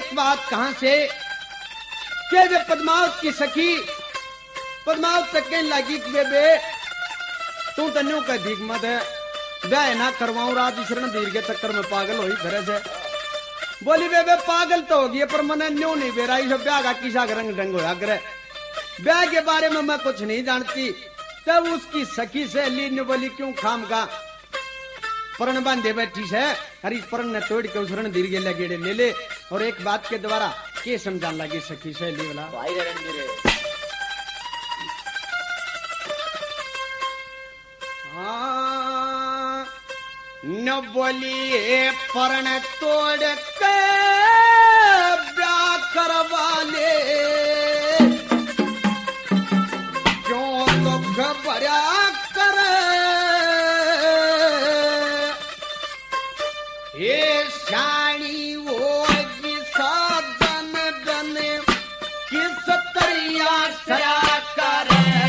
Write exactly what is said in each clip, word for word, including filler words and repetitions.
एक बात कहां से के वे पद्मावत की सखी पद्मावत तक कहने लगी कि बेबे तू तन्यों का धीक मत है ब्याह ना करवाऊं रात शरण धीर के चक्कर में पागल हो घर से। बोली बेबे पागल तो होगी पर मैंने न्यू नहीं बेराई सब ब्याह का किसा का रंग ढंग होया करे ब्याह के बारे में मैं कुछ नहीं जानती। तब उसकी सखी से ली ने बोली क्यों खाम का परण बांधे बैठी है हरीश परण ने तोड़ के उस रण धीर के लगेड़े ले ले और एक बात के द्वारा के समझाने लगी सखी से ली वाला भाई रणधीर हाँ न बोली परण तोड़ के ब्याह करवा ले क्यों दुख भरा कर ये शानी वो साधन बन किस तरिया सया कर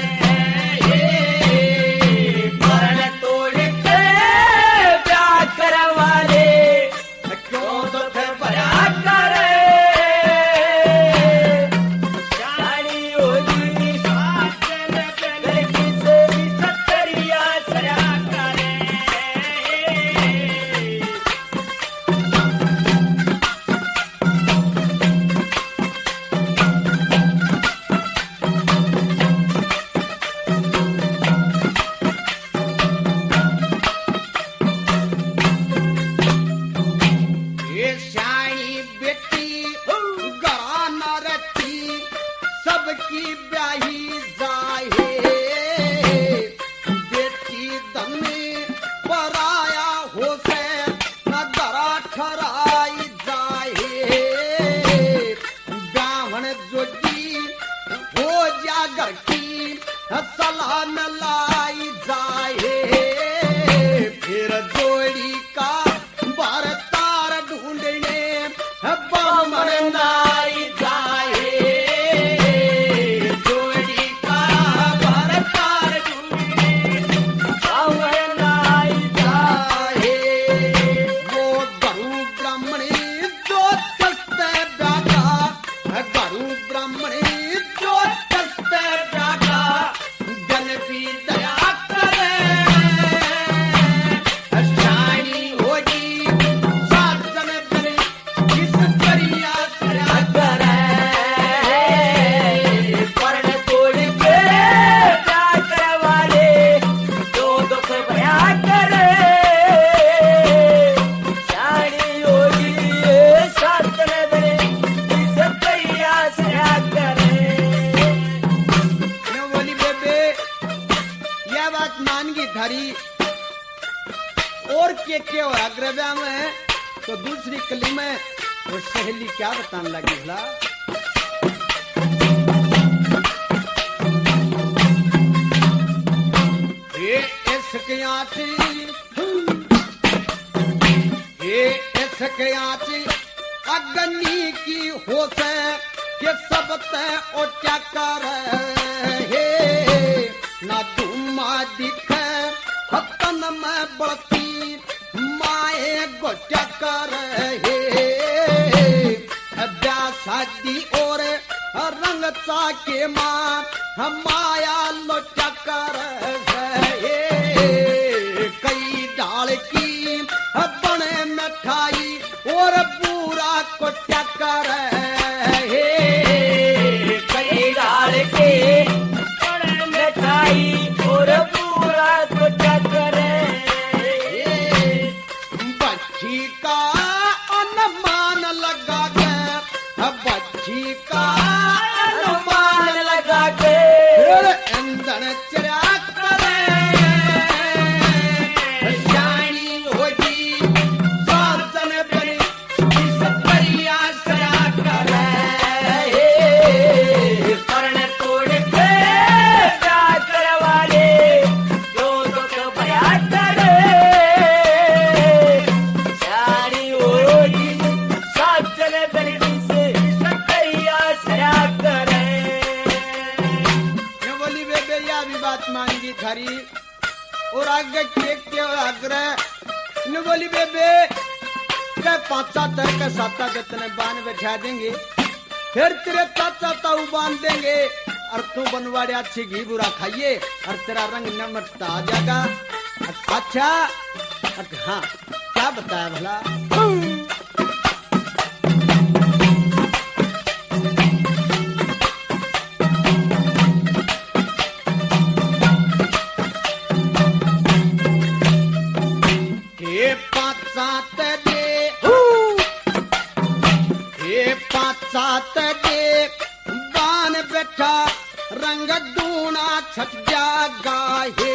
और के के हो अग्रव्या में तो दूसरी कली में वो सहेली क्या बताने लगी भला ये इसके आती ये इसके आती अग्नि की हो से के सब ते ओ क्या कर हे ना धुमा दिखे हतन में बढ़ती माए गोटा कर हे शादी और रंग चा के माँ माया लोटा कर हे कई डाल की बने मिठाई और पूरा कोटा कर हे कई डाल के बने मिठाई और पूरा कोटा कर बच्ची का अनुमान लगा के बच्ची का अनुमान लगा के इंधन चरा करे शानी होगी साधन बने इस परिया सया करे कर्ण तोड़ के क्या करवाले दो दुख भया करे शानी होगी साधन बने मांगी थारी और आगे के के आग्रह न बोली बेबे के पांचा तर के साता जतने बान बैठा देंगे, फिर तेरे चाचा ताऊ बांध देंगे और तू बनवाड़े अच्छी घी बुरा खाइए और तेरा रंग नमटता आ जाएगा। अच्छा हाँ क्या बताया भला? हे पाँच दे हे पाँच दे बान बैठा रंग दूना छट जागा हे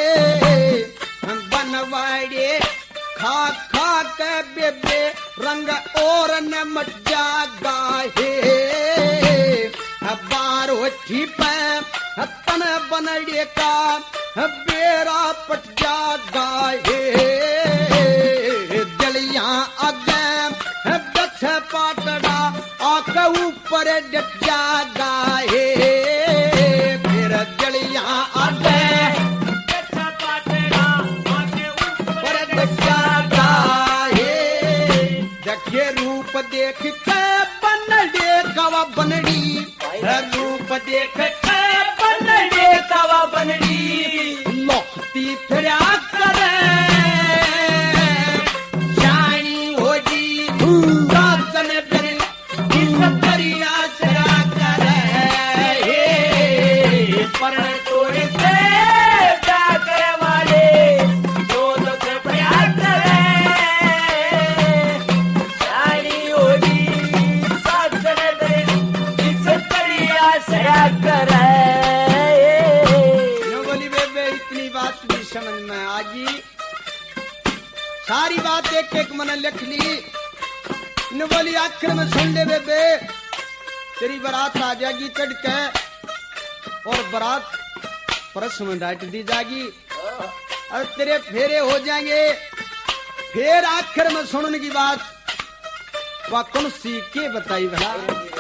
बनवाड़े खा खा के बेबे रंग और न मट जागा हे बारो ठीपे तन बनड़े का बेरा पट जागा हे दलिया आगे दछ पाटड़ा आक ऊपर डट जागा हे फिर दलिया आगे रूप देख के बनड़े कवा बनड़ी रूप देख के बनड़े कवा बनड़ी लोकती फिरा करे जानी हो जी सासन फिर इस दरिया सरा करे परण तोड़ से जाकर वाले जो दुख प्रयास करे बोली बेबे इतनी बात भी समझ में आ गई, सारी बात एक एक मन लिख ली। न बोली आखिर में सुन ले बेबे, तेरी बारात आ जाएगी चढ़ के और बारात परस में डांट दी जाएगी और तेरे फेरे हो जाएंगे। फिर आखिर में सुनने की बात वह कौन सी के बताई भला?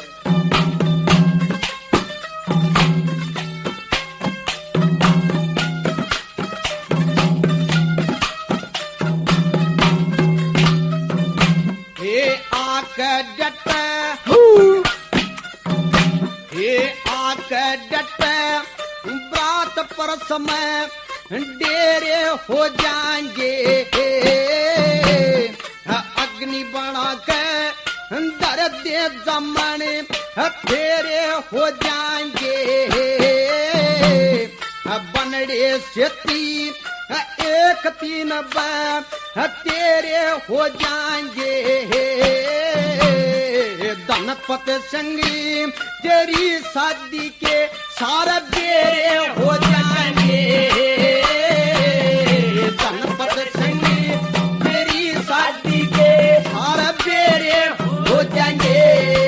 डट हे आक डट बात पर समय डेरे हो जाएंगे अग्नि बना के दर दे जमाने फेरे हो जाएंगे बनड़े सेती एक तीन बार तेरे हो जाएंगे धनपत संगी तेरी शादी के सारा बेरे हो जाएंगे धनपत संगी तेरी शादी के सारा बेरे हो जाएंगे।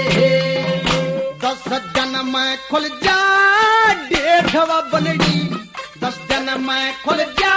दस जन्म खुल जा डेढ़वा बनड़ी दस जन्म खुल जा